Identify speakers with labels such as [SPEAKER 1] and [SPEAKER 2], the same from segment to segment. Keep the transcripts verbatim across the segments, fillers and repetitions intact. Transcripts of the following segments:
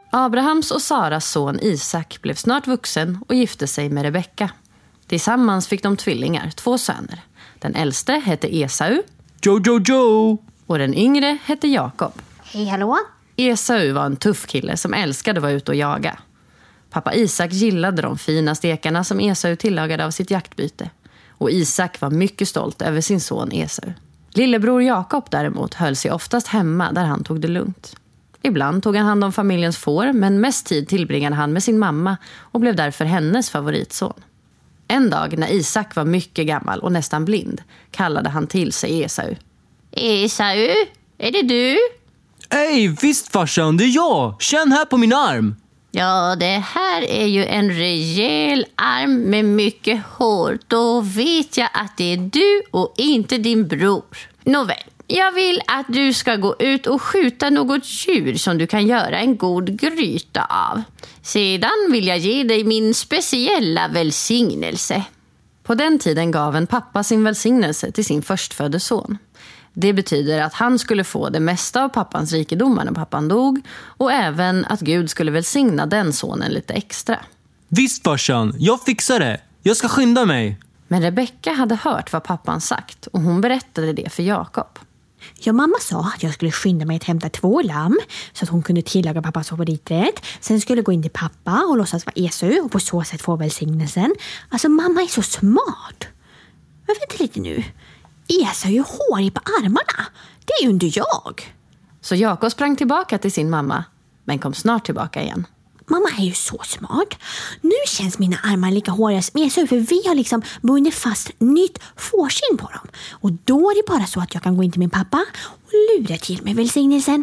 [SPEAKER 1] Abrahams och Saras son Isak blev snart vuxen och gifte sig med Rebecka. Tillsammans fick de tvillingar, två söner. Den äldste hette Esau.
[SPEAKER 2] Jojo jo.
[SPEAKER 1] Och den yngre hette Jakob.
[SPEAKER 3] Hej, hallå?
[SPEAKER 1] Esau var en tuff kille som älskade att vara ute och jaga. Pappa Isak gillade de fina stekarna som Esau tillagade av sitt jaktbyte. Och Isak var mycket stolt över sin son Esau. Lillebror Jakob däremot höll sig oftast hemma där han tog det lugnt. Ibland tog han hand om familjens får, men mest tid tillbringade han med sin mamma och blev därför hennes favoritson. En dag när Isak var mycket gammal och nästan blind kallade han till sig Esau.
[SPEAKER 3] Esau, är det du?
[SPEAKER 2] Hej, visst farsan, det är jag. Känn här på min arm.
[SPEAKER 3] Ja, det här är ju en rejäl arm med mycket hår. Då vet jag att det är du och inte din bror. Nåväl, jag vill att du ska gå ut och skjuta något djur som du kan göra en god gryta av. Sedan vill jag ge dig min speciella välsignelse.
[SPEAKER 1] På den tiden gav en pappa sin välsignelse till sin förstfödde son. Det betyder att han skulle få det mesta av pappans rikedomar när pappan dog och även att Gud skulle välsigna den sonen lite extra.
[SPEAKER 2] Visst farsan, jag fixar det. Jag ska skynda mig.
[SPEAKER 1] Men Rebecka hade hört vad pappan sagt och hon berättade det för Jakob.
[SPEAKER 4] Ja, mamma sa att jag skulle skynda mig att hämta två lamm så att hon kunde tillaga pappas favoriträtt. Sen skulle jag gå in till pappa och låtsas vara Esau och på så sätt få välsignelsen. Alltså, mamma är så smart. Men vänta lite nu. Esau är ju hårig på armarna. Det är ju inte jag.
[SPEAKER 1] Så Jakob sprang tillbaka till sin mamma, men kom snart tillbaka igen.
[SPEAKER 4] Mamma är ju så smart. Nu känns mina armar lika håriga som Esau, för vi har liksom bundit fast nytt fårskinn på dem. Och då är det bara så att jag kan gå in till min pappa och lura till mig välsignelsen.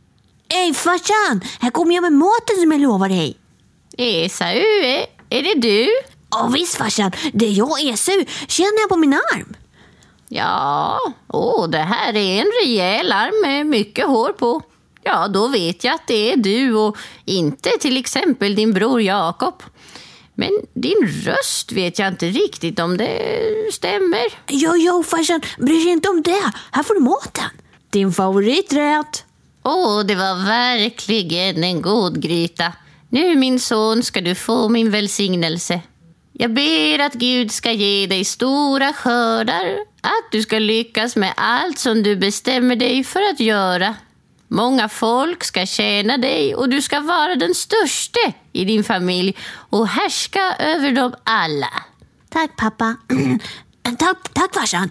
[SPEAKER 4] Ej farsan, här kommer jag med maten som jag lovar dig.
[SPEAKER 3] Esau, är, är det du?
[SPEAKER 4] Ja visst farsan, det är jag Esau. Känner jag på min arm?
[SPEAKER 3] Ja, åh, det här är en rejäl arm med mycket hår på. Ja, då vet jag att det är du och inte till exempel din bror Jakob. Men din röst vet jag inte riktigt om det stämmer.
[SPEAKER 4] Jo, jo farsan, bryr dig inte om det. Här får du maten. Din favoriträtt.
[SPEAKER 3] Åh, det var verkligen en god gryta. Nu min son ska du få min välsignelse. Jag ber att Gud ska ge dig stora skördar, att du ska lyckas med allt som du bestämmer dig för att göra. Många folk ska tjäna dig och du ska vara den största i din familj och härska över dem alla.
[SPEAKER 4] Tack pappa. tack, tack farsan.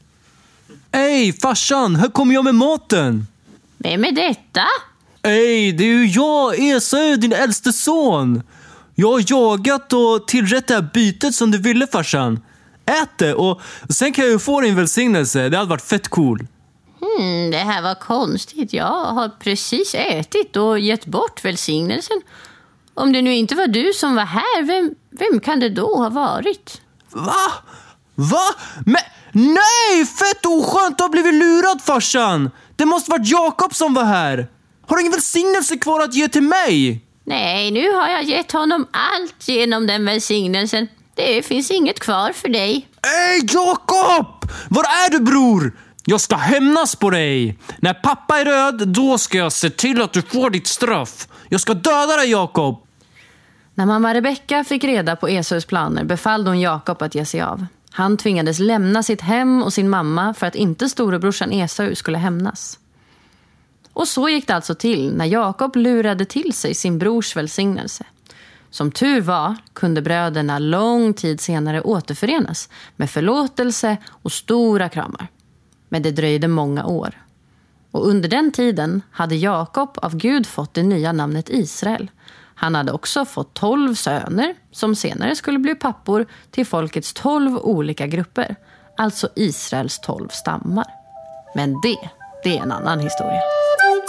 [SPEAKER 2] Hej farsan, här kommer jag med maten.
[SPEAKER 3] Vem är detta?
[SPEAKER 2] Hej, det är ju jag, Esau, din äldste son. Jag har jagat och tillrätt det här bytet som du ville farsan. Ät det och sen kan jag ju få din välsignelse. Det hade varit fett cool.
[SPEAKER 3] Hmm, det här var konstigt. Jag har precis ätit och gett bort välsignelsen. Om det nu inte var du som var här, vem, vem kan det då ha varit?
[SPEAKER 2] Va? Va? Men nej, fett oskönt, du har blivit lurad farsan. Det måste varit Jakob som var här. Har du ingen välsignelse kvar att ge till mig?
[SPEAKER 3] Nej, nu har jag gett honom allt genom den välsignelsen. Det finns inget kvar för dig.
[SPEAKER 2] Hej Jakob! Var är du bror? Jag ska hämnas på dig. När pappa är röd, då ska jag se till att du får ditt straff. Jag ska döda dig Jakob.
[SPEAKER 1] När mamma Rebecka fick reda på Esaus planer befallde hon Jakob att ge sig av. Han tvingades lämna sitt hem och sin mamma för att inte storebrorsan Esau skulle hämnas. Och så gick det alltså till när Jakob lurade till sig sin brors välsignelse. Som tur var kunde bröderna lång tid senare återförenas med förlåtelse och stora kramar. Men det dröjde många år. Och under den tiden hade Jakob av Gud fått det nya namnet Israel. Han hade också fått tolv söner som senare skulle bli pappor till folkets tolv olika grupper. Alltså Israels tolv stammar. Men det, det är en annan historia.